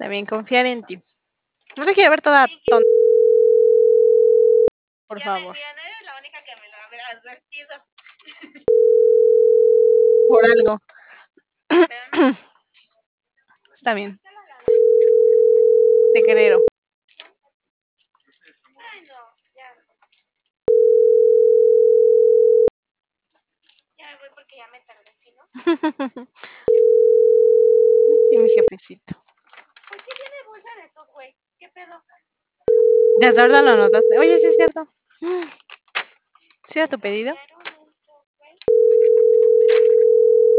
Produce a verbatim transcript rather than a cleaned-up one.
También confiar en ti. No te quiero ver toda ton por Ya me favor. mira, no eres la única que me lo habrá advertido. Por algo. Pero no. Está bien. Te creo. Ay, no, ya. Ya me voy porque ya me tardé, ¿sí, no? Sí, mi jefecito. ¿Por qué tiene bolsa de estos, güey? ¿Qué pedo? Desde ahorita lo anotaste. Oye, sí es cierto. ¿Sí era tu pedido?